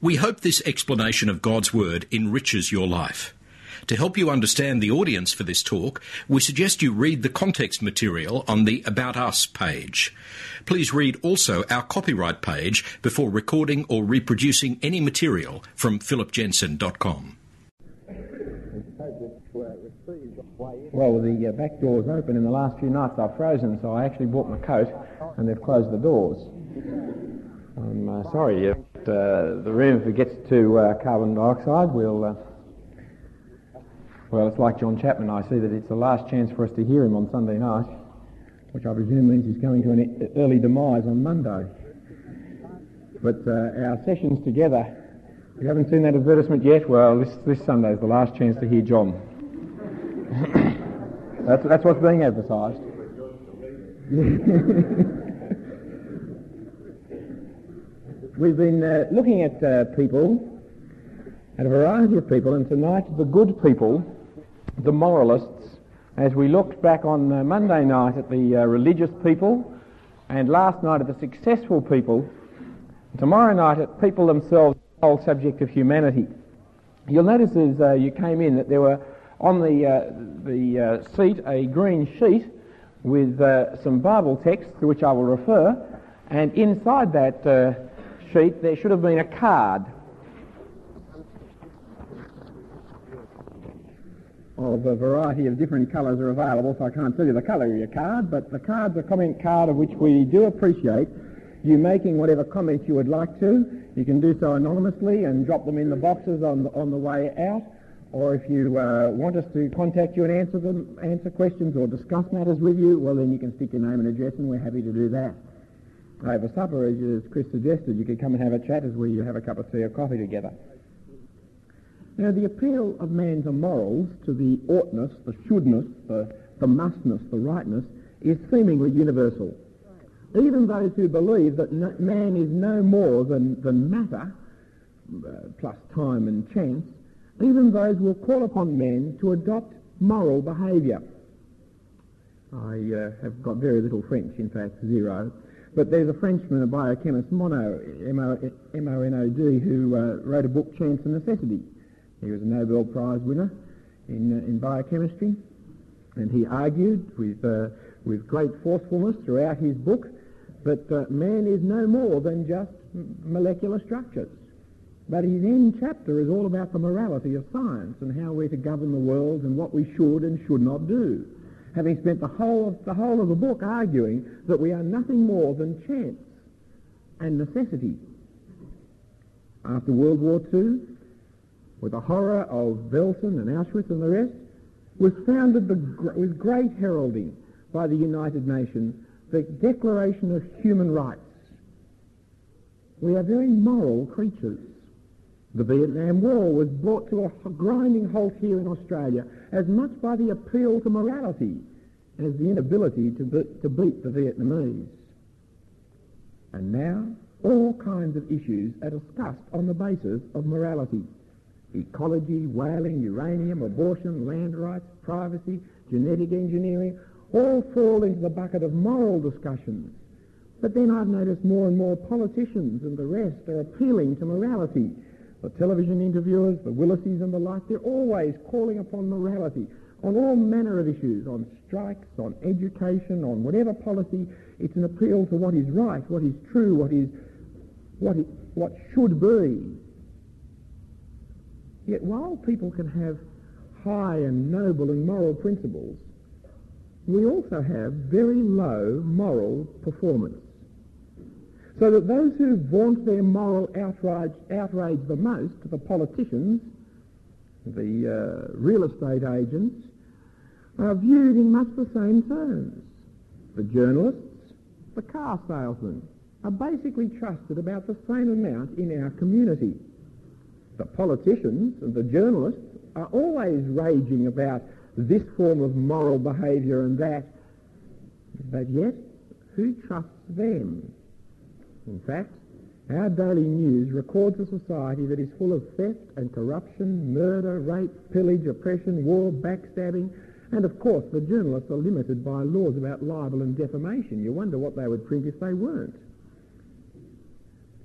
We hope this explanation of God's Word enriches your life. To help you understand the audience for this talk, we suggest you read the context material on the About Us page. Please read also our copyright page before recording or reproducing any material from philipjensen.com. Well, the back door's open. In the last few nights I've frozen, so I actually brought my coat and they've closed the doors. I'm sorry if the room, if it gets to carbon dioxide, well, it's like John Chapman. I see that it's the last chance for us to hear him on Sunday night, which I presume means he's coming to an early demise on Monday. But our sessions together, if you haven't seen that advertisement yet, well, this Sunday is the last chance to hear John. That's what's being advertised. We've been looking at people, at a variety of people, and tonight the good people, the moralists, as we looked back on Monday night at the religious people, and last night at the successful people, tomorrow night at people themselves, the whole subject of humanity. You'll notice as you came in that there were on the seat a green sheet with some Bible texts to which I will refer, and inside that sheet there should have been a card of a variety of different colours are available, so I can't tell you the colour of your card, but the card's a comment card of which we do appreciate you making whatever comments you would like to. You can do so anonymously and drop them in the boxes on the way out, or if you want us to contact you and answer questions or discuss matters with you, well then you can stick your name and address and we're happy to do that. Over supper, as Chris suggested, you could come and have a chat as we have a cup of tea or coffee together. Now, the appeal of man's morals to the oughtness, the shouldness, the mustness, the rightness, is seemingly universal. Even those who believe that man is no more than matter, plus time and chance, even those will call upon men to adopt moral behaviour. I have got very little French, in fact, zero. But there's a Frenchman, a biochemist, Monod, M-O-N-O-D, who wrote a book, Chance and Necessity. He was a Nobel Prize winner in biochemistry, and he argued with great forcefulness throughout his book that man is no more than just molecular structures. But his end chapter is all about the morality of science and how we're to govern the world and what we should and should not do, having spent the whole of the book arguing that we are nothing more than chance and necessity. After World War II, with the horror of Belsen and Auschwitz and the rest, was founded with great heralding by the United Nations, the Declaration of Human Rights. We are very moral creatures. The Vietnam War was brought to a grinding halt here in Australia as much by the appeal to morality as the inability to beat the Vietnamese. And now all kinds of issues are discussed on the basis of morality. Ecology, whaling, uranium, abortion, land rights, privacy, genetic engineering, all fall into the bucket of moral discussions. But then I've noticed more and more politicians and the rest are appealing to morality. The television interviewers, the Willises and the like, they're always calling upon morality on all manner of issues, on strikes, on education, on whatever policy. It's an appeal to what is right, what is true, what should be. Yet while people can have high and noble and moral principles, we also have very low moral performance. So that those who vaunt their moral outrage the most, the politicians, the real estate agents, are viewed in much the same terms. The journalists, the car salesmen, are basically trusted about the same amount in our community. The politicians and the journalists are always raging about this form of moral behaviour and that, but yet, who trusts them? In fact, our daily news records a society that is full of theft and corruption, murder, rape, pillage, oppression, war, backstabbing, and of course the journalists are limited by laws about libel and defamation. You wonder what they would print if they weren't.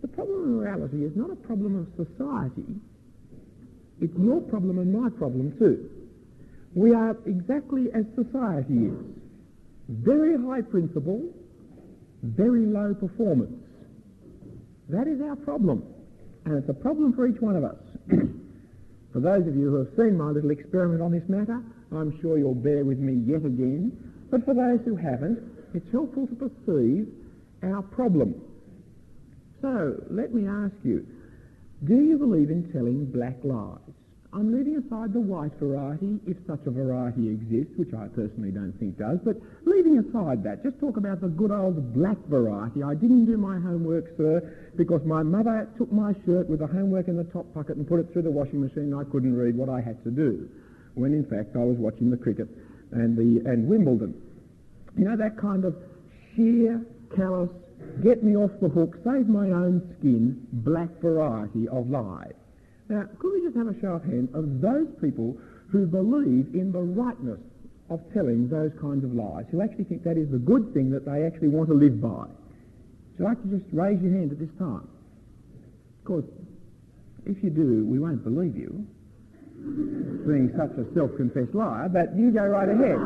the problem of morality is not a problem of society. It's your problem and my problem too. We are exactly as society is. Very high principle, very low performance. That is our problem. And it's a problem for each one of us. For those of you who have seen my little experiment on this matter, I'm sure you'll bear with me yet again. But for those who haven't, it's helpful to perceive our problem. So, let me ask you, do you believe in telling black lies? I'm leaving aside the white variety, if such a variety exists, which I personally don't think does, but leaving aside that, just talk about the good old black variety. I didn't do my homework, sir, because my mother took my shirt with the homework in the top pocket and put it through the washing machine and I couldn't read what I had to do, when in fact I was watching the cricket and Wimbledon. You know, that kind of sheer, callous, get me off the hook, save my own skin, black variety of lie. Now, could we just have a show of hands of those people who believe in the rightness of telling those kinds of lies, who actually think that is the good thing that they actually want to live by? Would you like to just raise your hand at this time? Of course, if you do, we won't believe you, being such a self-confessed liar, but you go right ahead.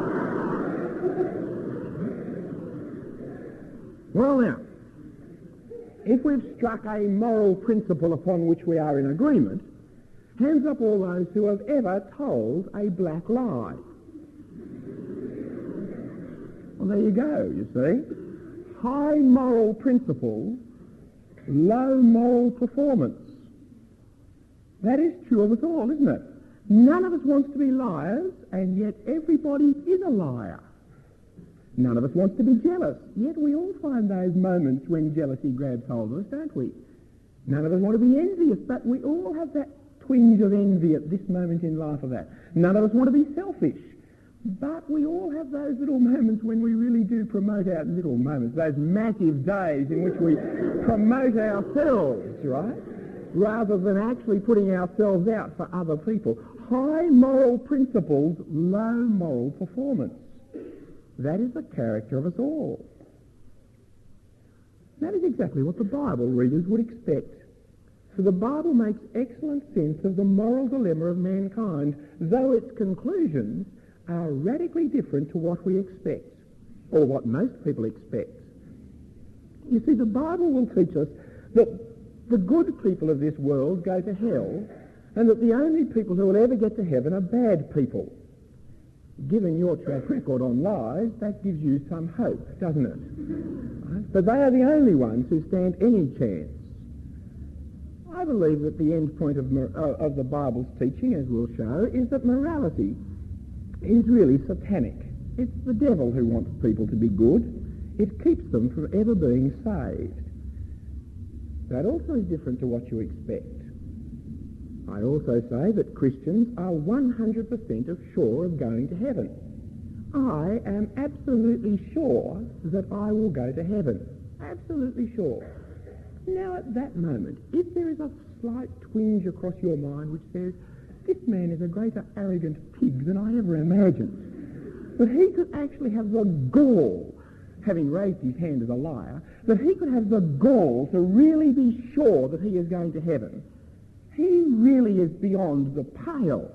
Well now, if we've struck a moral principle upon which we are in agreement, hands up all those who have ever told a black lie. Well, there you go, you see. High moral principle, low moral performance. That is true of us all, isn't it? None of us wants to be liars, and yet everybody is a liar. None of us wants to be jealous, yet we all find those moments when jealousy grabs hold of us, don't we? None of us want to be envious, but we all have that twinge of envy at this moment in life of that. None of us want to be selfish, but we all have those little moments when we really do promote our little moments, those massive days in which we promote ourselves, right? Rather than actually putting ourselves out for other people. High moral principles, low moral performance. That is the character of us all. That is exactly what the Bible readers would expect. For the Bible makes excellent sense of the moral dilemma of mankind, though its conclusions are radically different to what we expect, or what most people expect. You see, the Bible will teach us that the good people of this world go to hell, and that the only people who will ever get to heaven are bad people. Given your track record on lies, that gives you some hope, doesn't it? Right? But they are the only ones who stand any chance. I believe that the end point of the Bible's teaching, as we'll show, is that morality is really satanic. It's the devil who wants people to be good. It keeps them from ever being saved. That also is different to what you expect. I also say that Christians are 100% sure of going to heaven. I am absolutely sure that I will go to heaven. Absolutely sure. Now at that moment, if there is a slight twinge across your mind which says, this man is a greater arrogant pig than I ever imagined, but he could actually have the gall, having raised his hand as a liar, that he could have the gall to really be sure that he is going to heaven, he really is beyond the pale.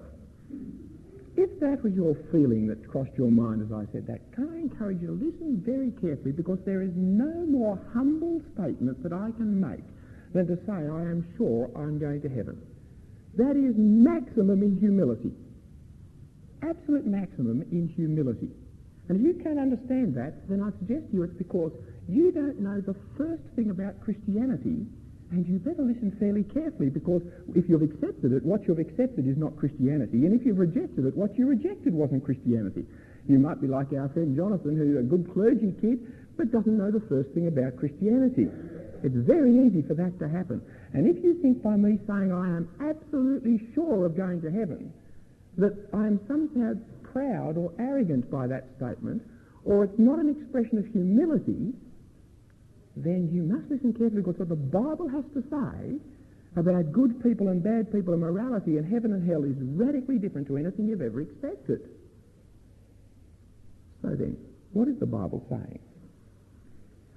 If that was your feeling that crossed your mind as I said that, can I encourage you to listen very carefully, because there is no more humble statement that I can make than to say I am sure I'm going to heaven. That is maximum in humility. Absolute maximum in humility. And if you can't understand that, then I suggest to you it's because you don't know the first thing about Christianity, and you better listen fairly carefully, because if you've accepted it, what you've accepted is not Christianity, and if you've rejected it, what you rejected wasn't Christianity. You might be like our friend Jonathan, who's a good clergy kid, but doesn't know the first thing about Christianity. It's very easy for that to happen. And if you think by me saying I am absolutely sure of going to heaven, that I am somehow proud or arrogant by that statement, or it's not an expression of humility, then you must listen carefully, because what the Bible has to say about good people and bad people and morality and heaven and hell is radically different to anything you've ever expected. So then, what is the Bible saying?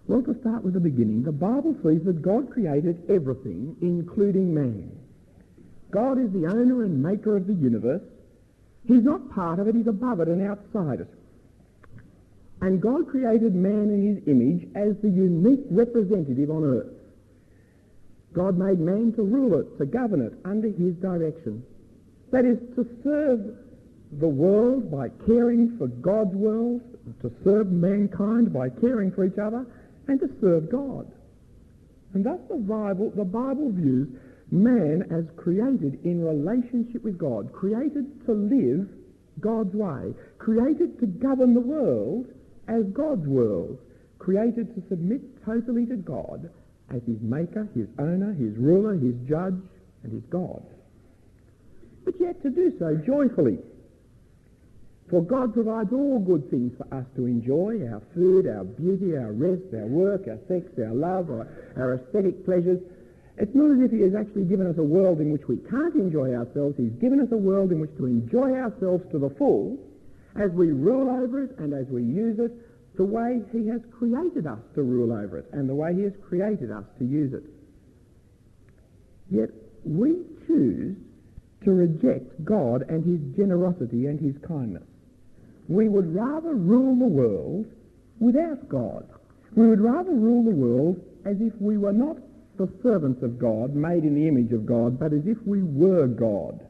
Well, to start with the beginning, the Bible says that God created everything, including man. God is the owner and maker of the universe. He's not part of it, he's above it and outside it. And God created man in his image as the unique representative on earth. God made man to rule it, to govern it, under his direction. That is, to serve the world by caring for God's world, to serve mankind by caring for each other, and to serve God. And thus the Bible views man as created in relationship with God, created to live God's way, created to govern the world as God's world, created to submit totally to God as his maker, his owner, his ruler, his judge, and his God. But yet to do so joyfully. For God provides all good things for us to enjoy, our food, our beauty, our rest, our work, our sex, our love, our aesthetic pleasures. It's not as if he has actually given us a world in which we can't enjoy ourselves. He's given us a world in which to enjoy ourselves to the full as we rule over it and as we use it the way he has created us to rule over it and the way he has created us to use it. Yet we choose to reject God and his generosity and his kindness. We would rather rule the world without God. We would rather rule the world as if we were not the servants of God, made in the image of God, but as if we were God.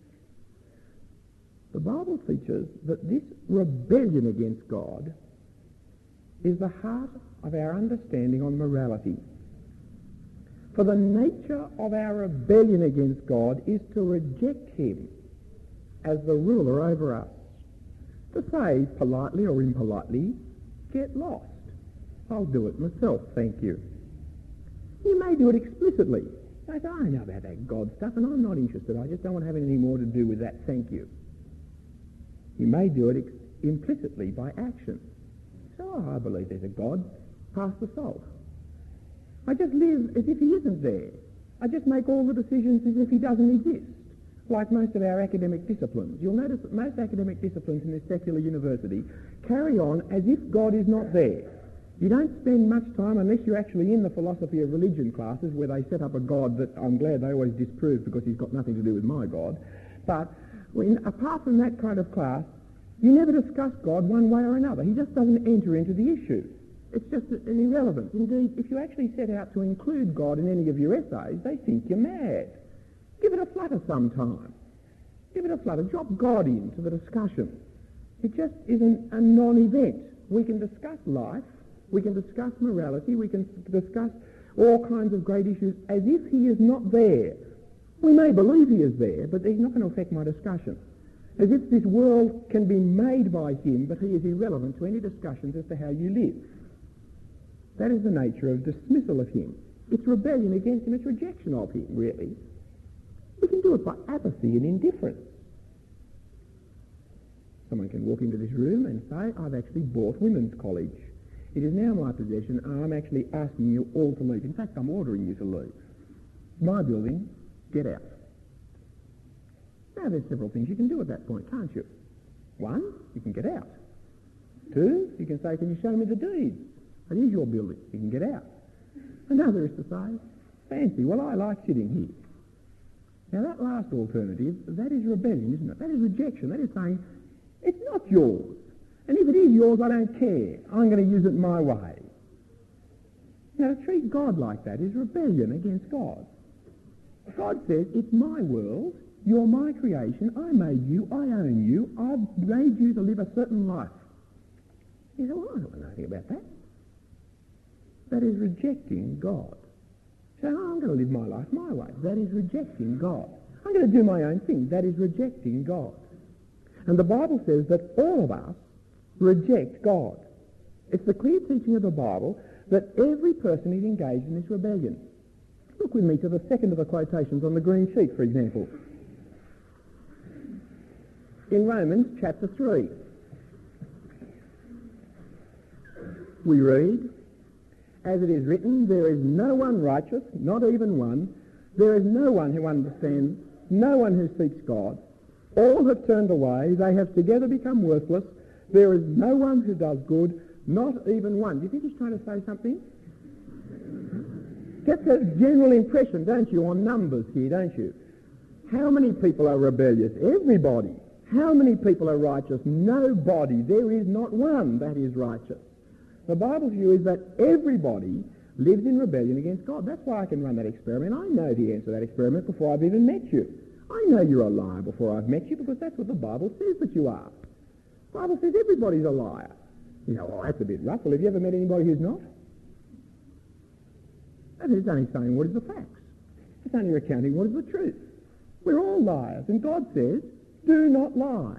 The Bible teaches that this rebellion against God is the heart of our understanding on morality. For the nature of our rebellion against God is to reject him as the ruler over us. To say, politely or impolitely, get lost. I'll do it myself, thank you. You may do it explicitly. I say, I know about that God stuff and I'm not interested. I just don't want to have anything more to do with that, thank you. You may do it implicitly by action. So, I believe there's a God, pass the salt. I just live as if he isn't there. I just make all the decisions as if he doesn't exist, like most of our academic disciplines. You'll notice that most academic disciplines in this secular university carry on as if God is not there. You don't spend much time, unless you're actually in the philosophy of religion classes where they set up a God that I'm glad they always disprove because he's got nothing to do with my God. But apart from that kind of class, you never discuss God one way or another. He just doesn't enter into the issue. It's just an irrelevance. Indeed, if you actually set out to include God in any of your essays, they think you're mad. Give it a flutter sometime. Give it a flutter. Drop God into the discussion. It just isn't a non-event. We can discuss life. We can discuss morality. We can discuss all kinds of great issues as if he is not there. We may believe he is there, but he's not going to affect my discussion. As if this world can be made by him, but he is irrelevant to any discussions as to how you live. That is the nature of dismissal of him. It's rebellion against him. It's rejection of him, really. We can do it by apathy and indifference. Someone can walk into this room and say, I've actually bought women's college. It is now my possession and I'm actually asking you all to leave. In fact, I'm ordering you to leave. My building, get out. Now, there's several things you can do at that point, can't you? One, you can get out. Two, you can say, can you show me the deed? It is your building. You can get out. Another is to say, fancy, well, I like sitting here. Now, that last alternative, that is rebellion, isn't it? That is rejection. That is saying, it's not yours. And if it is yours, I don't care. I'm going to use it my way. Now, to treat God like that is rebellion against God. God says, it's my world. You're my creation. I made you. I own you. I've made you to live a certain life. You say, well, I don't know anything about that. That is rejecting God. So I'm going to live my life my way. That is rejecting God. I'm going to do my own thing. That is rejecting God. And the Bible says that all of us reject God. It's the clear teaching of the Bible that every person is engaged in this rebellion. Look with me to the second of the quotations on the green sheet, for example. In Romans chapter 3, we read, as it is written, there is no one righteous, not even one. There is no one who understands, no one who seeks God. All have turned away. They have together become worthless. There is no one who does good, not even one. Do you think he's trying to say something? Get the general impression, don't you, on numbers here, don't you? How many people are rebellious? Everybody. How many people are righteous? Nobody. There is not one that is righteous. The Bible's view is that everybody lives in rebellion against God. That's why I can run that experiment. I know the answer to that experiment before I've even met you. I know you're a liar before I've met you because that's what the Bible says that you are. The Bible says everybody's a liar. You know, oh, that's a bit rough. Well, have you ever met anybody who's not? And it's only saying what is the facts. It's only recounting what is the truth. We're all liars, and God says, do not lie.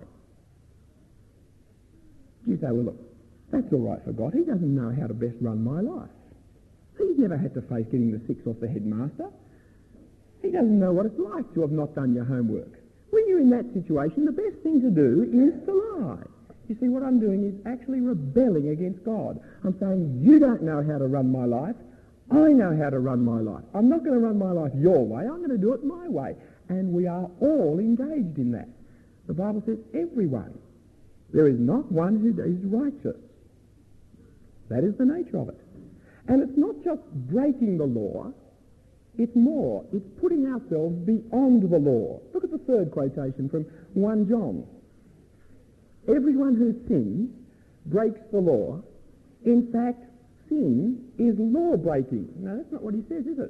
You say, well, look, that's all right for God. He doesn't know how to best run my life. He's never had to face getting the six off the headmaster. He doesn't know what it's like to have not done your homework. When you're in that situation, the best thing to do is to lie. You see, what I'm doing is actually rebelling against God. I'm saying, you don't know how to run my life. I know how to run my life. I'm not going to run my life your way. I'm going to do it my way. And we are all engaged in that. The Bible says everyone. There is not one who is righteous. That is the nature of it. And it's not just breaking the law. It's more. It's putting ourselves beyond the law. Look at the third quotation from 1 John. Everyone who sins breaks the law. In fact, sin is law-breaking. No, that's not what he says, is it?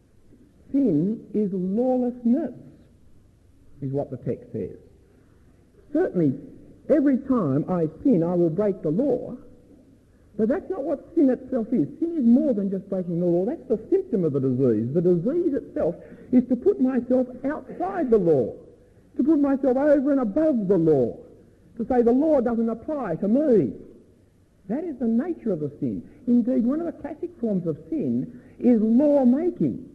Sin is lawlessness, is what the text says. Certainly, every time I sin, I will break the law, but that's not what sin itself is. Sin is more than just breaking the law. That's the symptom of the disease. The disease itself is to put myself outside the law, to put myself over and above the law, to say the law doesn't apply to me. That is the nature of the sin. Indeed, one of the classic forms of sin is law-making.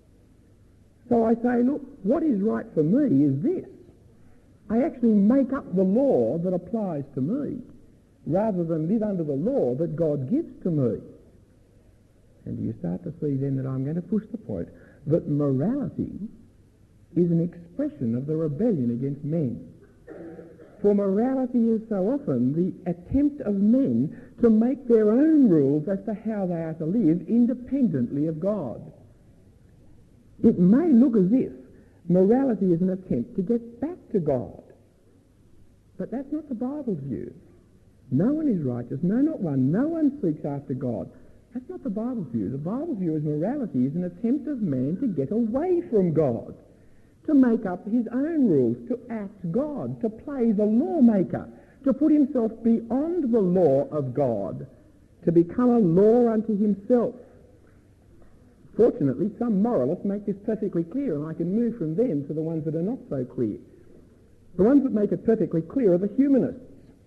So I say, look, what is right for me is this. I actually make up the law that applies to me, rather than live under the law that God gives to me. And you start to see then that I'm going to push the point that morality is an expression of the rebellion against men. For morality is so often the attempt of men to make their own rules as to how they are to live independently of God. It may look as if morality is an attempt to get back to God. But that's not the Bible's view. No one is righteous, no, not one. No one seeks after God. That's not the Bible's view. The Bible's view is morality is an attempt of man to get away from God, to make up his own rules, to act God, to play the lawmaker, to put himself beyond the law of God, to become a law unto himself. Fortunately, some moralists make this perfectly clear, and I can move from them to the ones that are not so clear. The ones that make it perfectly clear are the humanists.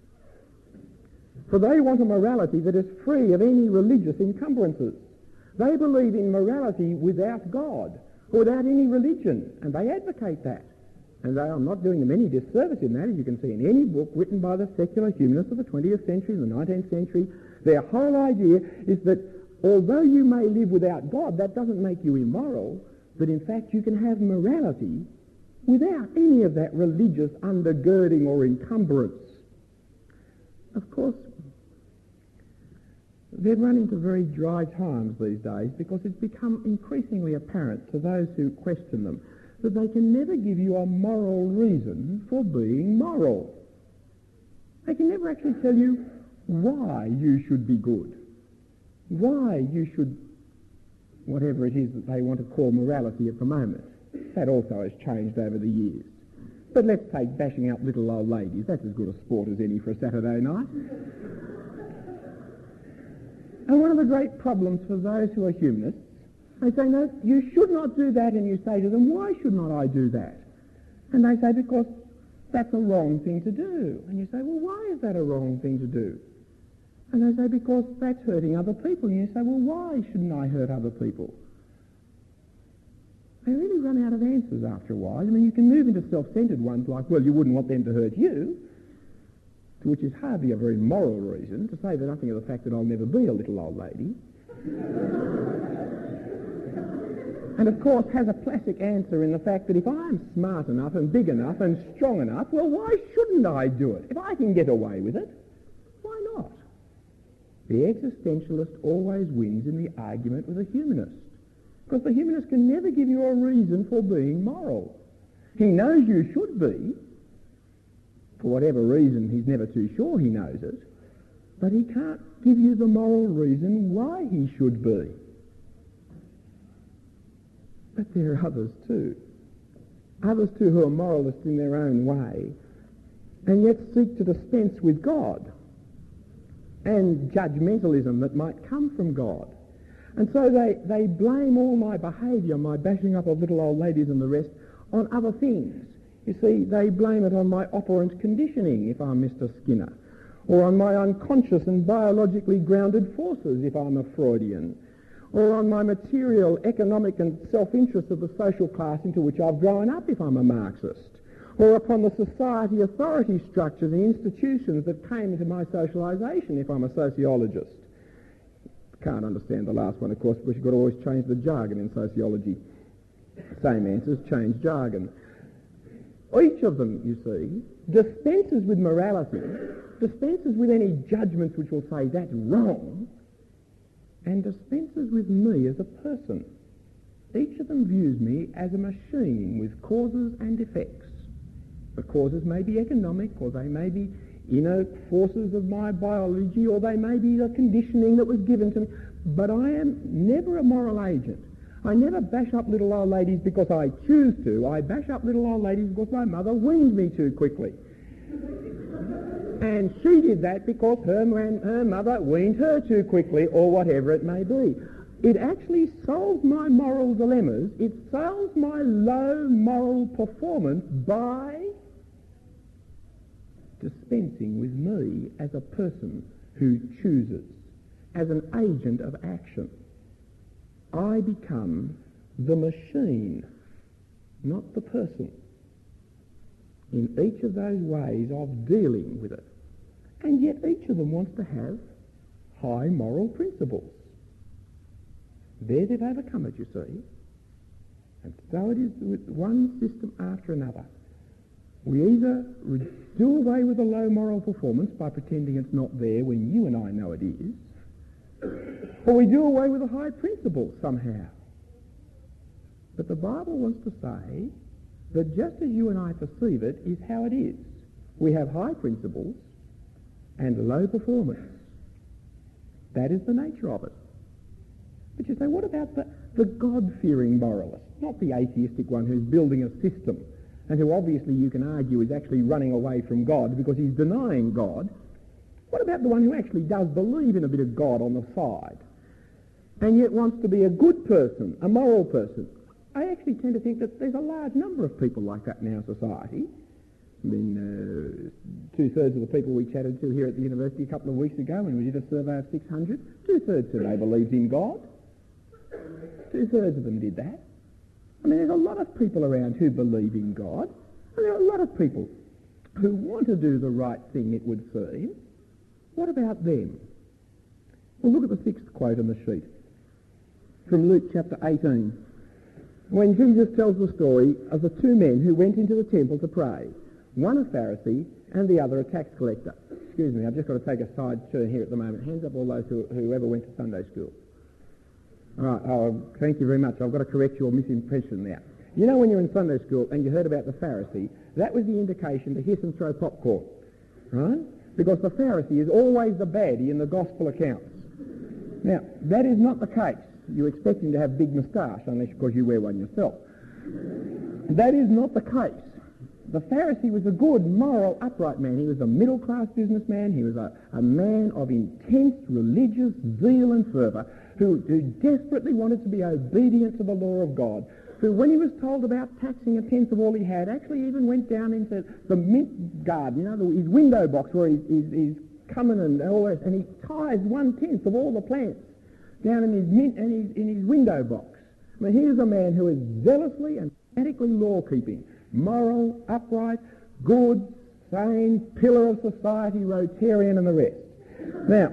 For they want a morality that is free of any religious encumbrances. They believe in morality without God, without any religion, and they advocate that. And I'm not doing them any disservice in that, as you can see in any book written by the secular humanists of the 20th century and the 19th century. Their whole idea is that although you may live without God, that doesn't make you immoral, that in fact you can have morality without any of that religious undergirding or encumbrance. Of course, they've run into very dry times these days because it's become increasingly apparent to those who question them that they can never give you a moral reason for being moral. They can never actually tell you why you should be good, why you should, whatever it is that they want to call morality at the moment. That also has changed over the years. But let's take bashing up little old ladies. That's as good a sport as any for a Saturday night. And one of the great problems for those who are humanists, they say, no, you should not do that, and you say to them, why should not I do that? And they say, because that's a wrong thing to do. And you say, well, why is that a wrong thing to do? And they say, because that's hurting other people. And you say, well, why shouldn't I hurt other people? They really run out of answers after a while. I mean, you can move into self-centred ones like, well, you wouldn't want them to hurt you, which is hardly a very moral reason, to say that nothing of the fact that I'll never be a little old lady. And of course has a classic answer in the fact that if I'm smart enough and big enough and strong enough, well, why shouldn't I do it? If I can get away with it, why not? The existentialist always wins in the argument with the humanist. Because the humanist can never give you a reason for being moral. He knows you should be. For whatever reason, he's never too sure he knows it. But he can't give you the moral reason why he should be. But there are others too. Others too who are moralists in their own way and yet seek to dispense with God and judgmentalism that might come from God. And so they blame all my behaviour, my bashing up of little old ladies and the rest, on other things. You see, they blame it on my operant conditioning, if I'm Mr. Skinner, or on my unconscious and biologically grounded forces, if I'm a Freudian, or on my material, economic and self-interest of the social class into which I've grown up, if I'm a Marxist, or upon the society authority structures and institutions that came into my socialisation, if I'm a sociologist. Can't understand the last one, of course, because you've got to always change the jargon in sociology. Same answers, change jargon. Each of them, you see, dispenses with morality, dispenses with any judgments which will say that's wrong, and dispenses with me as a person. Each of them views me as a machine with causes and effects. The causes may be economic, or they may be inner forces of my biology, or they may be the conditioning that was given to me. But I am never a moral agent. I never bash up little old ladies because I choose to. I bash up little old ladies because my mother weaned me too quickly. And she did that because her mother weaned her too quickly, or whatever it may be. It actually solves my moral dilemmas. It solves my low moral performance by dispensing with me as a person who chooses, as an agent of action. I become the machine, not the person, in each of those ways of dealing with it. And yet each of them wants to have high moral principles. There they've overcome it, you see. And so it is with one system after another. We either do away with a low moral performance by pretending it's not there when you and I know it is, or we do away with a high principle somehow. But the Bible wants to say that just as you and I perceive it is how it is. We have high principles and low performance. That is the nature of it. But you say, what about the God-fearing moralist? Not the atheistic one who's building a system and who obviously you can argue is actually running away from God because he's denying God. What about the one who actually does believe in a bit of God on the side and yet wants to be a good person, a moral person? I actually tend to think that there's a large number of people like that in our society. I mean, two-thirds of the people we chatted to here at the university a couple of weeks ago when we did a survey of 600, two-thirds said they believed in God. Two-thirds of them did that. I mean, there's a lot of people around who believe in God, and there are a lot of people who want to do the right thing, it would seem. What about them? Well, look at the sixth quote on the sheet from Luke chapter 18, when Jesus tells the story of the two men who went into the temple to pray, one a Pharisee and the other a tax collector. Excuse me, I've just got to take a side turn here at the moment. Hands up all those who ever went to Sunday school. All right, oh, thank you very much. I've got to correct your misimpression there. You know, when you're in Sunday school and you heard about the Pharisee, that was the indication to hiss and throw popcorn, right? Because the Pharisee is always the baddie in the gospel accounts. Now, that is not the case. You expect him to have big moustache, unless, of course, you wear one yourself. That is not the case. The Pharisee was a good, moral, upright man. He was a middle-class businessman. He was a man of intense religious zeal and fervour who desperately wanted to be obedient to the law of God, who, when he was told about taxing a tenth of all he had, actually even went down into the mint garden, you know, his window box where he's coming and all that, and he ties 1/10 of all the plants down in his mint and in his window box. I mean, here's a man who is zealously and fanatically law-keeping, moral, upright, good, sane, pillar of society, Rotarian and the rest. Now,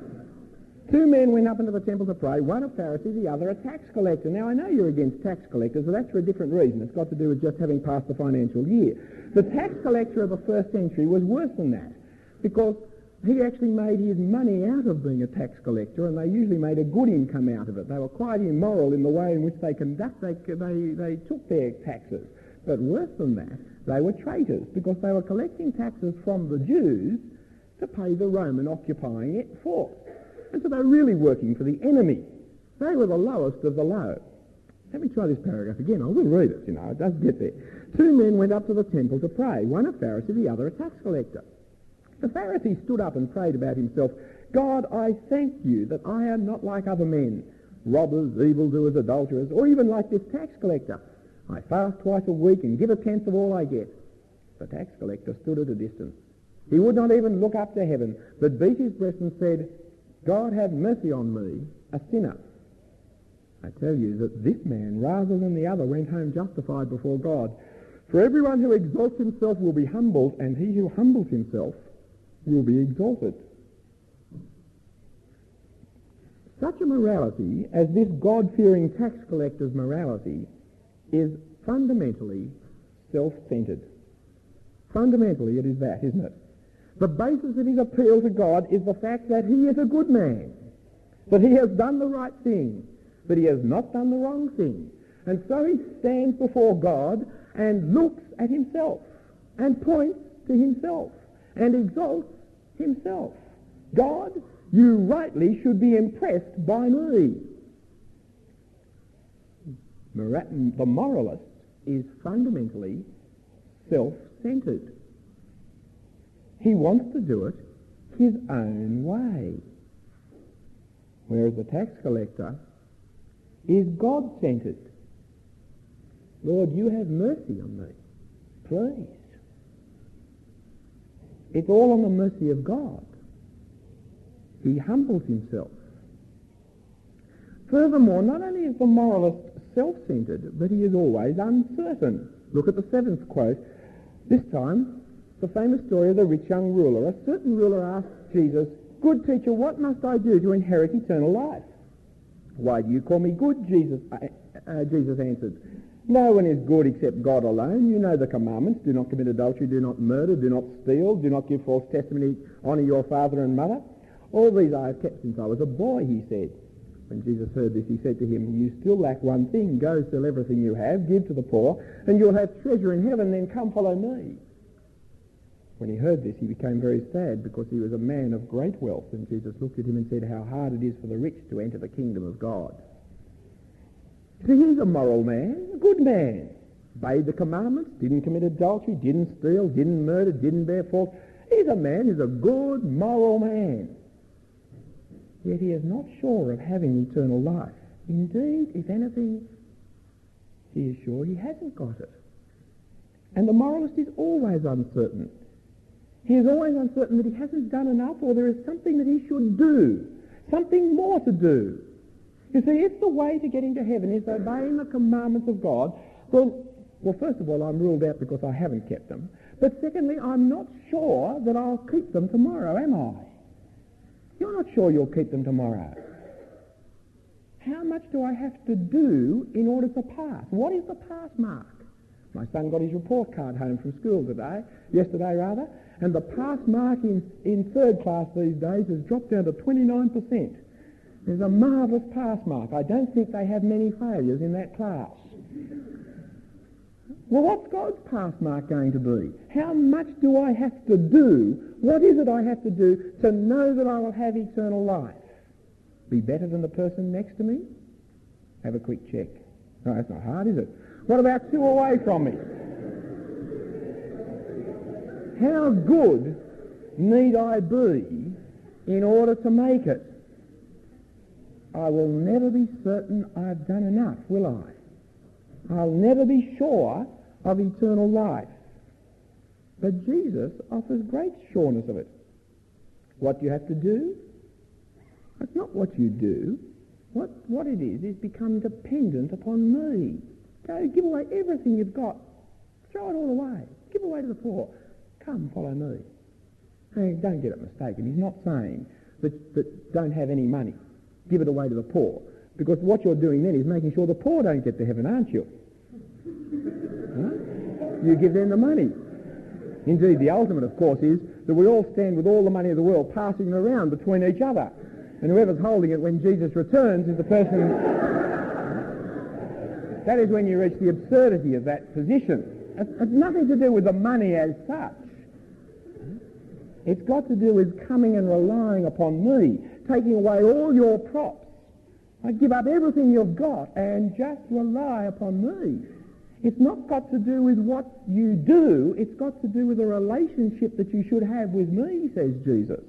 two men went up into the temple to pray, one a Pharisee, the other a tax collector. Now, I know you're against tax collectors, but that's for a different reason. It's got to do with just having passed the financial year. The tax collector of the first century was worse than that, because He actually made his money out of being a tax collector, and they usually made a good income out of it. They were quite immoral in the way in which they took their taxes. But worse than that, they were traitors, because they were collecting taxes from the Jews to pay the Roman occupying force. And so they were really working for the enemy. They were the lowest of the low. Let me try this paragraph again. I will read it, it does get there. 2 men went up to the temple to pray, one a Pharisee, the other a tax collector. The Pharisee stood up and prayed about himself, God, I thank you that I am not like other men, robbers, evildoers, adulterers, or even like this tax collector. I fast twice a week and give a tenth of all I get. The tax collector stood at a distance. He would not even look up to heaven, but beat his breast and said, God have mercy on me, a sinner. I tell you that this man, rather than the other, went home justified before God. For everyone who exalts himself will be humbled, and he who humbles himself will be exalted. Such a morality as this God-fearing tax collector's morality is fundamentally self-centered. Fundamentally it is that, isn't it? The basis of his appeal to God is the fact that he is a good man, that he has done the right thing, that he has not done the wrong thing. And so he stands before God and looks at himself and points to himself and exalts himself. God, you rightly should be impressed by me. The moralist is fundamentally self-centered. He wants to do it his own way. Whereas the tax collector is God-centered. Lord, you have mercy on me. Please. It's all on the mercy of God. He humbles himself. Furthermore, not only is the moralist self-centered, but he is always uncertain. Look at the 7th quote. This time, the famous story of the rich young ruler. A certain ruler asked Jesus, Good teacher, what must I do to inherit eternal life? Why do you call me good? Jesus answered. No one is good except God alone. You know the commandments. Do not commit adultery, do not murder, do not steal, do not give false testimony, honour your father and mother. All these I have kept since I was a boy, he said. When Jesus heard this, he said to him, You still lack one thing. Go sell everything you have, give to the poor, and you'll have treasure in heaven. Then come follow me. When he heard this, he became very sad because he was a man of great wealth. And Jesus looked at him and said, How hard it is for the rich to enter the kingdom of God. So he's a moral man, a good man. Obeyed the commandments, didn't commit adultery, didn't steal, didn't murder, didn't bear false. He's a man who's a good moral man. Yet he is not sure of having eternal life. Indeed, if anything, he is sure he hasn't got it. And the moralist is always uncertain. He is always uncertain that he hasn't done enough, or there is something that he should do, something more to do. You see, if the way to getting to heaven is obeying the commandments of God, well, first of all, I'm ruled out because I haven't kept them. But secondly, I'm not sure that I'll keep them tomorrow, am I? You're not sure you'll keep them tomorrow. How much do I have to do in order to pass? What is the pass mark? My son got his report card home from school yesterday, and the pass mark in third class these days has dropped down to 29%. There's a marvellous pass mark. I don't think they have many failures in that class. Well, what's God's pass mark going to be? How much do I have to do? What is it I have to do to know that I will have eternal life? Be better than the person next to me? Have a quick check. No, that's not hard, is it? What about 2 away from me? How good need I be in order to make it? I will never be certain I've done enough, will I? I'll never be sure of eternal life. But Jesus offers great sureness of it. What you have to do? That's not what you do. What it is become dependent upon me. Go, give away everything you've got. Throw it all away. Give away to the poor. Come, follow me. Hey, don't get it mistaken. He's not saying that don't have any money. Give it away to the poor. Because what you're doing then is making sure the poor don't get to heaven, aren't you? Huh? You give them the money. Indeed, the ultimate, of course, is that we all stand with all the money of the world passing it around between each other. And whoever's holding it when Jesus returns is the person... That is when you reach the absurdity of that position. It's nothing to do with the money as such. It's got to do with coming and relying upon me, taking away all your props. I give up everything you've got and just rely upon me. It's not got to do with what you do, it's got to do with the relationship that you should have with me, says Jesus.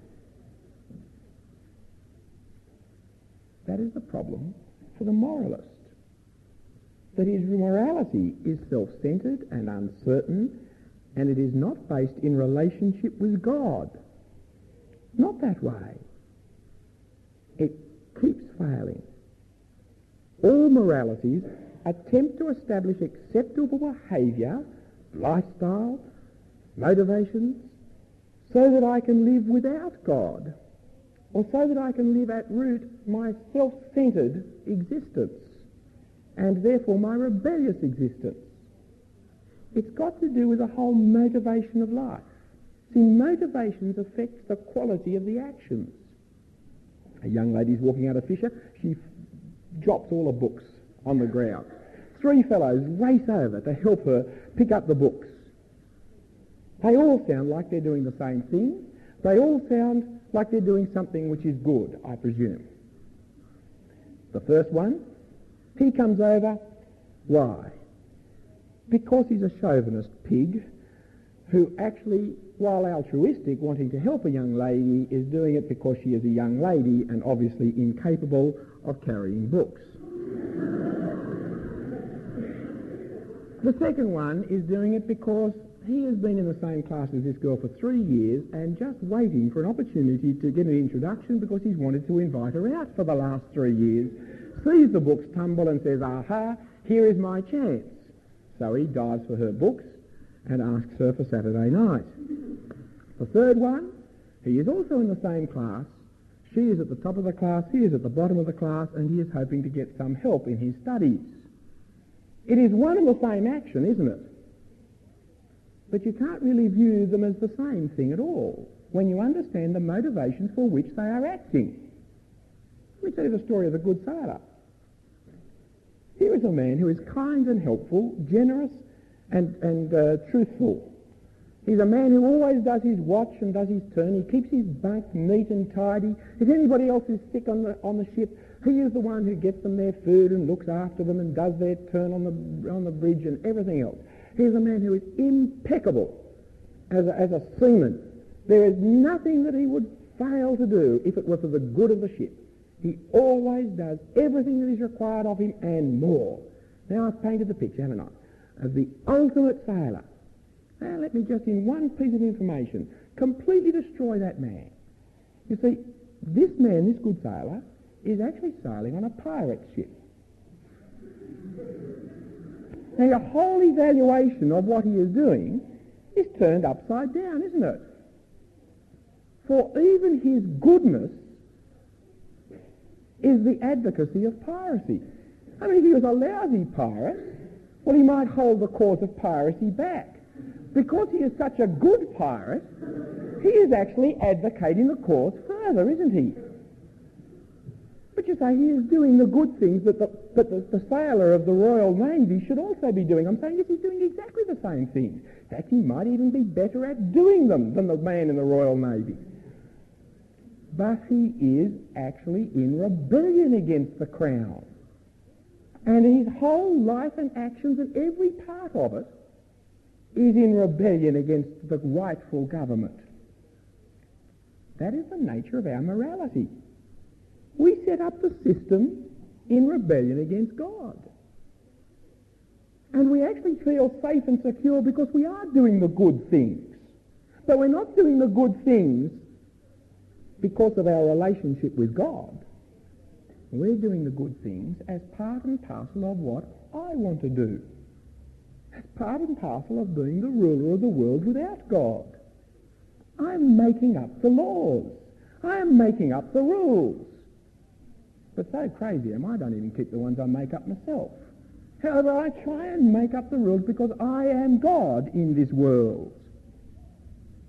That is the problem for the moralist. That his morality is self-centred and uncertain, and it is not based in relationship with God. Not that way. It keeps failing. All moralities attempt to establish acceptable behaviour, lifestyle, motivations, so that I can live without God, or so that I can live at root my self-centred existence, and therefore my rebellious existence. It's got to do with the whole motivation of life. See, motivations affect the quality of the actions. A young lady's walking out of Fisher, she drops all her books on the ground. 3 fellows race over to help her pick up the books. They all sound like they're doing the same thing. They all sound like they're doing something which is good, I presume. The first one, he comes over. Why? Because he's a chauvinist pig who actually, while altruistic, wanting to help a young lady, is doing it because she is a young lady and obviously incapable of carrying books. The second one is doing it because he has been in the same class as this girl for 3 years and just waiting for an opportunity to get an introduction because he's wanted to invite her out for the last 3 years, sees the books tumble and says, aha, here is my chance. So he dives for her books and asks her for Saturday night. The third one, he is also in the same class. She is at the top of the class, he is at the bottom of the class, and he is hoping to get some help in his studies. It is one and the same action, isn't it? But you can't really view them as the same thing at all when you understand the motivations for which they are acting. Let me tell you the story of the good sailor. Here is a man who is kind and helpful, generous and truthful. He's a man who always does his watch and does his turn. He keeps his bunk neat and tidy. If anybody else is sick on the ship, he is the one who gets them their food and looks after them and does their turn on the bridge and everything else. He's a man who is impeccable as a seaman. There is nothing that he would fail to do if it were for the good of the ship. He always does everything that is required of him and more. Now I've painted the picture, haven't I, of the ultimate sailor. Now let me just, in one piece of information, completely destroy that man. You see, this man, this good sailor, is actually sailing on a pirate ship. Now your whole evaluation of what he is doing is turned upside down, isn't it? For even his goodness is the advocacy of piracy. I mean, if he was a lousy pirate, well, he might hold the cause of piracy back. Because he is such a good pirate, he is actually advocating the cause further, isn't he? But you say he is doing the good things that the sailor of the Royal Navy should also be doing. I'm saying, yes, he's doing exactly the same things. In fact, he might even be better at doing them than the man in the Royal Navy. But he is actually in rebellion against the crown. And his whole life and actions and every part of it is in rebellion against the rightful government. That is the nature of our morality. We set up the system in rebellion against God. And we actually feel safe and secure because we are doing the good things. But we're not doing the good things because of our relationship with God. We're doing the good things as part and parcel of what I want to do. As part and parcel of being the ruler of the world without God. I'm making up the laws. I am making up the rules. But so crazy am I don't even keep the ones I make up myself. However, I try and make up the rules because I am God in this world.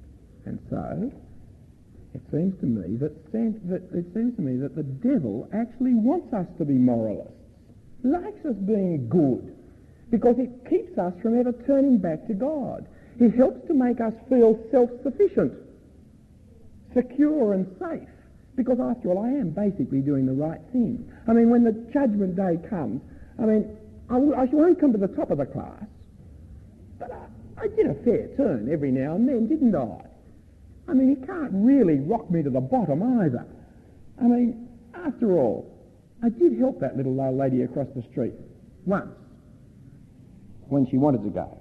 And so it seems to me that the devil actually wants us to be moralists, likes us being good, because it keeps us from ever turning back to God. He helps to make us feel self-sufficient, secure and safe, because after all, I am basically doing the right thing. I mean, when the judgment day comes, I won't come to the top of the class, but I did a fair turn every now and then, didn't I? I mean, he can't really rock me to the bottom either. I mean, after all, I did help that little old lady across the street once when she wanted to go.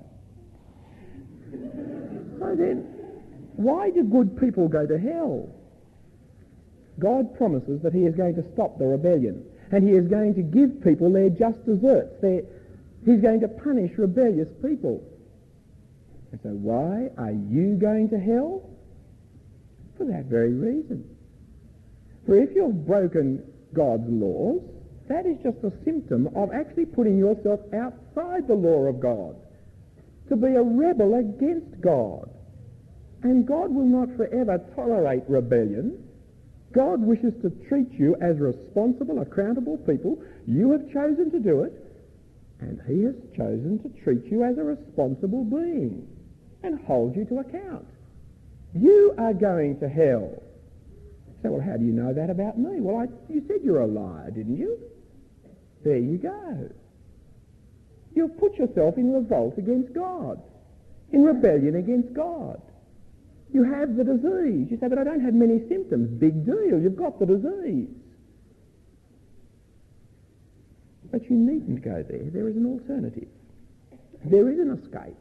So then, why do good people go to hell? God promises that he is going to stop the rebellion, and he is going to give people their just deserts. He's going to punish rebellious people. And so why are you going to hell? For that very reason. For if you've broken God's laws, that is just a symptom of actually putting yourself outside the law of God, to be a rebel against God. And God will not forever tolerate rebellion. God wishes to treat you as responsible, accountable people. You have chosen to do it, and he has chosen to treat you as a responsible being and hold you to account. You are going to hell. So, well, how do you know that about me? Well, you said you're a liar, didn't you? There you go. You've put yourself in revolt against God, in rebellion against God. You have the disease. You say, but I don't have many symptoms. Big deal. You've got the disease. But you needn't go there. There is an alternative. There is an escape.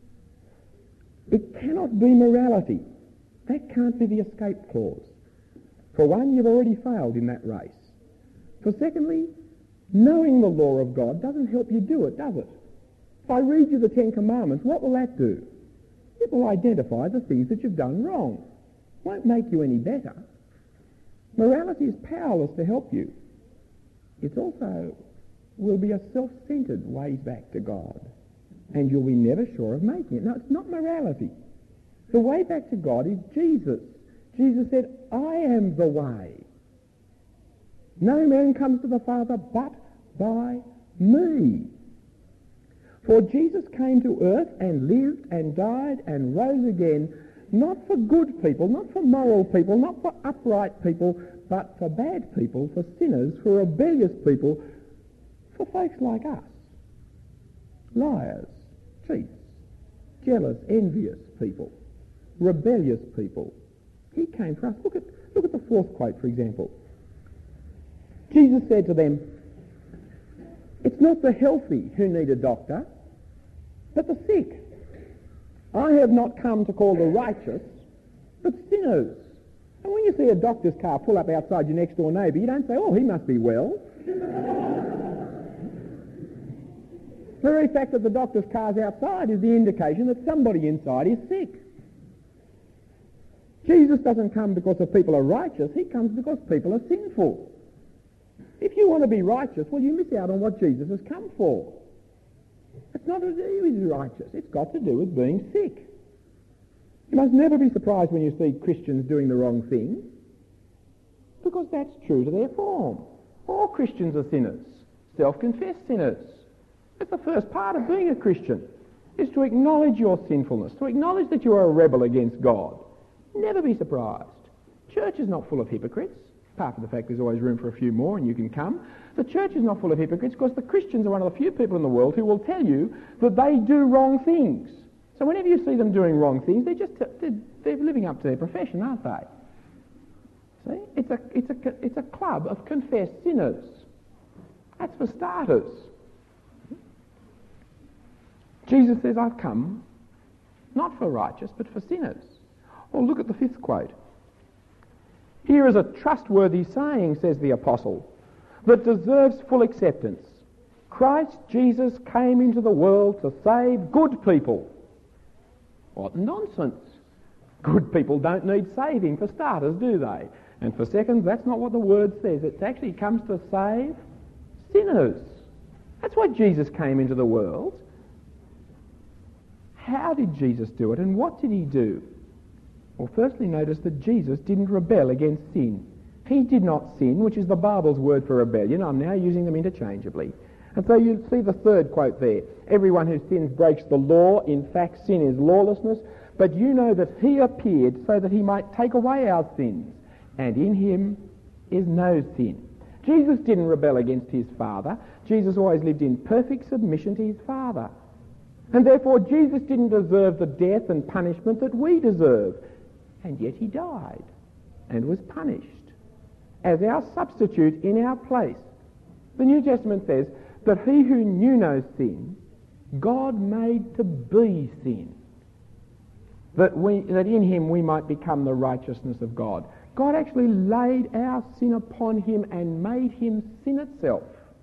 It cannot be morality. That can't be the escape clause. For one, you've already failed in that race. For secondly, knowing the law of God doesn't help you do it, does it? If I read you the Ten Commandments, what will that do? It will identify the things that you've done wrong. It won't make you any better. Morality is powerless to help you. It also will be a self-centered way back to God, and you'll be never sure of making it. No, it's not morality. The way back to God is Jesus. Jesus said, I am the way. No man comes to the Father but by me. For Jesus came to earth and lived and died and rose again, not for good people, not for moral people, not for upright people, but for bad people, for sinners, for rebellious people, for folks like us. Liars, cheats, jealous, envious people, rebellious people. He came for us. Look at the fourth quote, for example. Jesus said to them, it's not the healthy who need a doctor, but the sick. I have not come to call the righteous, but sinners. And when you see a doctor's car pull up outside your next door neighbour, you don't say, oh, he must be well. The very fact that the doctor's car's outside is the indication that somebody inside is sick. Jesus doesn't come because the people are righteous. He comes because people are sinful. If you want to be righteous, well, you miss out on what Jesus has come for. It's not to do with righteous. It's got to do with being sick. You must never be surprised when you see Christians doing the wrong thing, because that's true to their form. All Christians are sinners, self-confessed sinners. It's the first part of being a Christian, is to acknowledge your sinfulness, to acknowledge that you are a rebel against God. Never be surprised. Church is not full of hypocrites, apart from the fact there's always room for a few more and you can come. The church is not full of hypocrites because the Christians are one of the few people in the world who will tell you that they do wrong things. So whenever you see them doing wrong things, they're living up to their profession, aren't they? See? It's a club of confessed sinners. That's for starters. Jesus says, I've come not for righteous, but for sinners. Well, look at the fifth quote. Here is a trustworthy saying, says the apostle, that deserves full acceptance. Christ Jesus came into the world to save good people. What nonsense. Good people don't need saving, for starters, do they? And for seconds, that's not what the word says. It actually comes to save sinners. That's why Jesus came into the world. How did Jesus do it, and what did he do? Well, firstly, notice that Jesus didn't rebel against sin. He did not sin, which is the Bible's word for rebellion. I'm now using them interchangeably. And so you see the third quote there. Everyone who sins breaks the law. In fact, sin is lawlessness. But you know that he appeared so that he might take away our sins. And in him is no sin. Jesus didn't rebel against his Father. Jesus always lived in perfect submission to his Father. And therefore Jesus didn't deserve the death and punishment that we deserve. And yet he died and was punished as our substitute in our place. The New Testament says that he who knew no sin, God made to be sin, that in him we might become the righteousness of God. God actually laid our sin upon him and made him sin itself,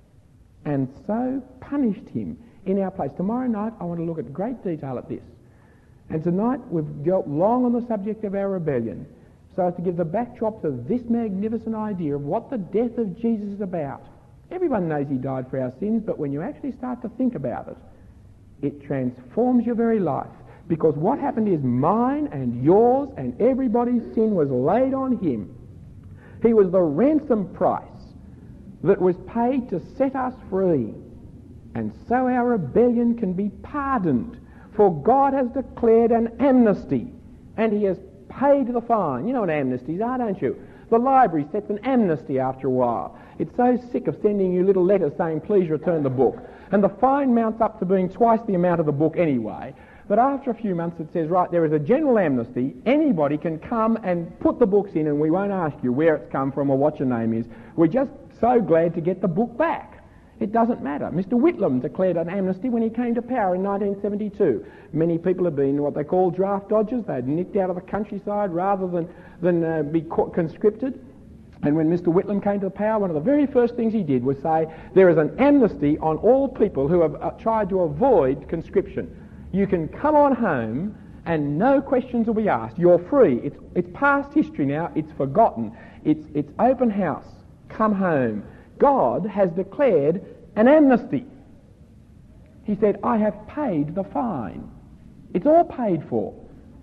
and so punished him in our place. Tomorrow night I want to look at great detail at this. And tonight we've dealt long on the subject of our rebellion, so as to give the backdrop to this magnificent idea of what the death of Jesus is about. Everyone knows he died for our sins, but when you actually start to think about it, it transforms your very life. Because what happened is mine and yours and everybody's sin was laid on him. He was the ransom price that was paid to set us free. And so our rebellion can be pardoned. For God has declared an amnesty, and he has paid the fine. You know what amnesties are, don't you? The library sets an amnesty after a while. It's so sick of sending you little letters saying, please return the book. And the fine mounts up to being twice the amount of the book anyway. But after a few months it says, right, there is a general amnesty. Anybody can come and put the books in and we won't ask you where it's come from or what your name is. We're just so glad to get the book back. It doesn't matter. Mr. Whitlam declared an amnesty when he came to power in 1972. Many people have been what they call draft dodgers. They'd nicked out of the countryside rather than be conscripted. And when Mr. Whitlam came to power, one of the very first things he did was say, there is an amnesty on all people who have tried to avoid conscription. You can come on home and no questions will be asked. You're free. It's past history now. It's forgotten. It's open house. Come home. God has declared an amnesty. He said, I have paid the fine. It's all paid for.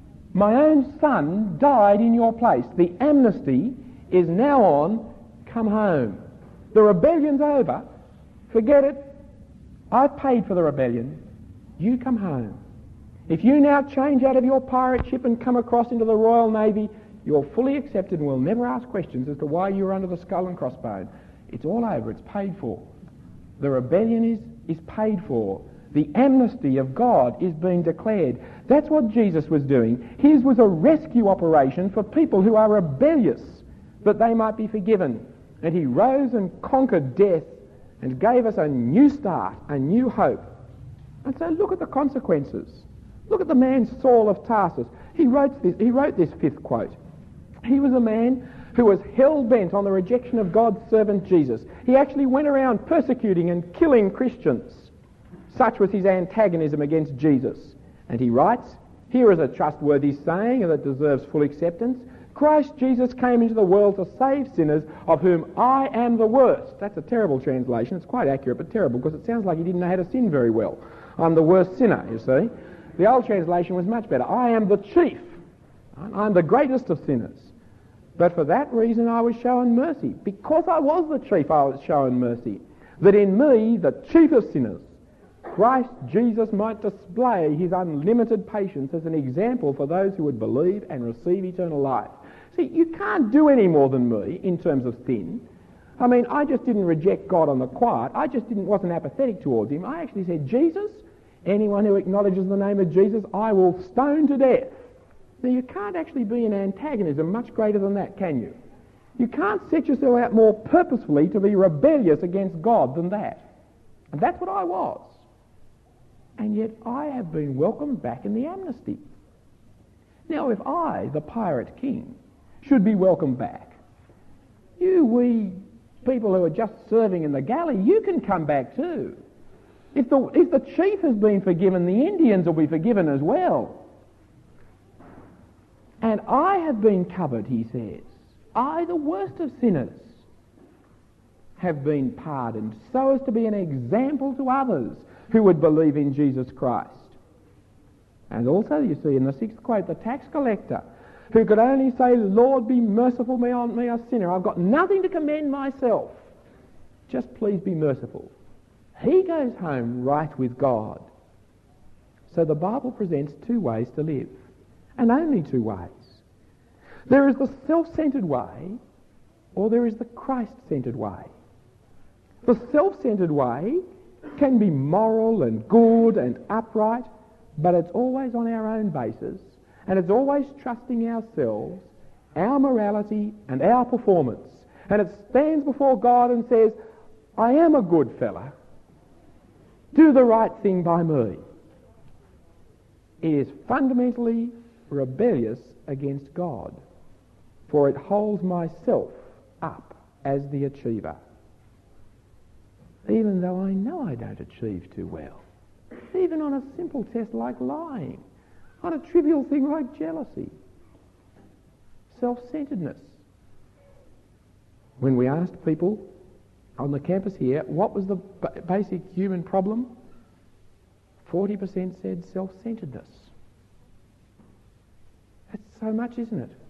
My own son died in your place. The amnesty is now on. Come home. The rebellion's over. Forget it. I've paid for the rebellion. You come home. If you now change out of your pirate ship and come across into the Royal Navy, you're fully accepted and we'll never ask questions as to why you're under the skull and crossbone. It's all over. It's paid for. The rebellion is paid for. The amnesty of God is being declared. That's what Jesus was doing. His was a rescue operation for people who are rebellious, that they might be forgiven. And he rose and conquered death and gave us a new start, a new hope. And so look at the consequences. Look at the man Saul of Tarsus. He wrote this fifth quote. He was a man who was hell-bent on the rejection of God's servant Jesus. He actually went around persecuting and killing Christians. Such was his antagonism against Jesus. And he writes, here is a trustworthy saying that deserves full acceptance. Christ Jesus came into the world to save sinners, of whom I am the worst. That's a terrible translation. It's quite accurate, but terrible, because it sounds like he didn't know how to sin very well. I'm the worst sinner, you see. The old translation was much better. I am the chief. I'm the greatest of sinners. But for that reason I was shown mercy. Because I was the chief, I was shown mercy. That in me, the chief of sinners, Christ Jesus might display his unlimited patience as an example for those who would believe and receive eternal life. See, you can't do any more than me in terms of sin. I mean, I just didn't reject God on the quiet. I just wasn't apathetic towards him. I actually said, Jesus, anyone who acknowledges the name of Jesus, I will stone to death. Now, you can't actually be an antagonism much greater than that, can you? You can't set yourself out more purposefully to be rebellious against God than that. And that's what I was. And yet I have been welcomed back in the amnesty. Now, if I, the pirate king, should be welcomed back, we people who are just serving in the galley, you can come back too. If the chief has been forgiven, the Indians will be forgiven as well. And I have been covered, he says. I, the worst of sinners, have been pardoned so as to be an example to others who would believe in Jesus Christ. And also, you see in the sixth quote, the tax collector, who could only say, Lord, be merciful on me, a sinner. I've got nothing to commend myself. Just please be merciful. He goes home right with God. So the Bible presents two ways to live, and only two ways. There is the self-centred way, or there is the Christ-centred way. The self-centred way can be moral and good and upright, but it's always on our own basis, and it's always trusting ourselves, our morality and our performance. And it stands before God and says, I am a good fella. Do the right thing by me. It is fundamentally rebellious against God, for it holds myself up as the achiever, even though I know I don't achieve too well. Even on a simple test like lying, on a trivial thing like jealousy, self-centeredness. When we asked people on the campus here, what was the basic human problem? 40% said self-centeredness. That's so much, isn't it?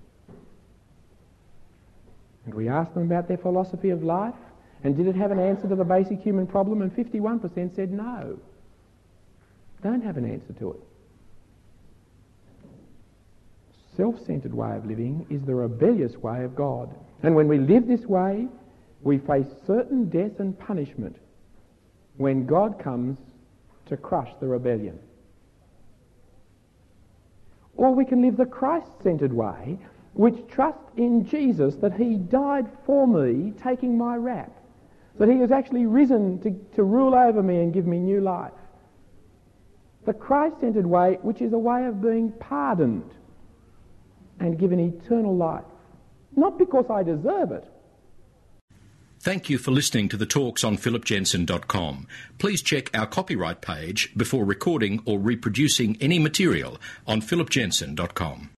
And we asked them about their philosophy of life, and did it have an answer to the basic human problem? And 51% said no. Don't have an answer to it. Self-centered way of living is the rebellious way of God. And when we live this way, we face certain death and punishment when God comes to crush the rebellion. Or we can live the Christ-centered way, which trusts in Jesus that he died for me, taking my rap, that he has actually risen to rule over me and give me new life. The Christ-centered way, which is a way of being pardoned and given eternal life, not because I deserve it. Thank you for listening to the talks on philipjensen.com. Please check our copyright page before recording or reproducing any material on philipjensen.com.